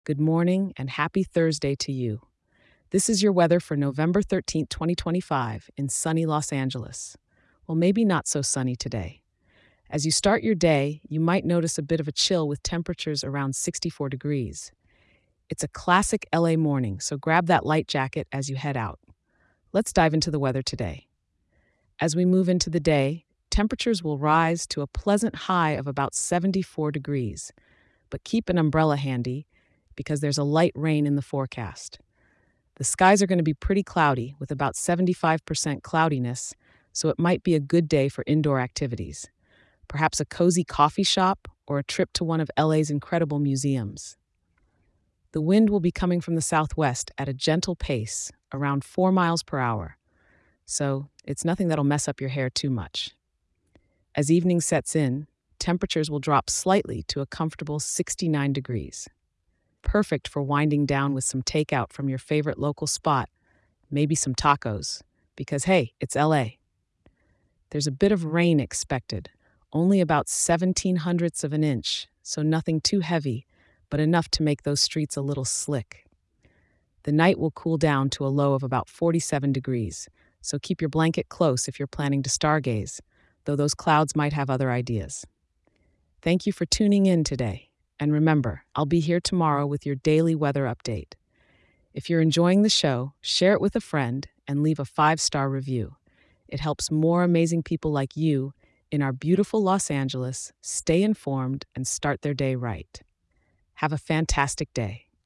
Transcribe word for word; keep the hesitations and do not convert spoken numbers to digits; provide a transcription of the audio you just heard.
Good morning and happy Thursday to you. This is your weather for November thirteenth, twenty twenty-five, in sunny Los Angeles. Well, maybe not so sunny today. As you start your day, you might notice a bit of a chill with temperatures around sixty-four degrees. It's a classic L A morning, so grab that light jacket as you head out. Let's dive into the weather today. As we move into the day, temperatures will rise to a pleasant high of about seventy-four degrees, but keep an umbrella handy because there's a light rain in the forecast. The skies are going to be pretty cloudy with about seventy-five percent cloudiness, so it might be a good day for indoor activities. Perhaps a cozy coffee shop or a trip to one of L A's incredible museums. The wind will be coming from the southwest at a gentle pace, around four miles per hour, so it's nothing that'll mess up your hair too much. As evening sets in, temperatures will drop slightly to a comfortable sixty-nine degrees. Perfect for winding down with some takeout from your favorite local spot, maybe some tacos, because hey, it's L A. There's a bit of rain expected, only about seventeen hundredths of an inch, so nothing too heavy, but enough to make those streets a little slick. The night will cool down to a low of about forty-seven degrees, so keep your blanket close if you're planning to stargaze, though those clouds might have other ideas. Thank you for tuning in today. And remember, I'll be here tomorrow with your daily weather update. If you're enjoying the show, share it with a friend and leave a five-star review. It helps more amazing people like you in our beautiful Los Angeles stay informed and start their day right. Have a fantastic day.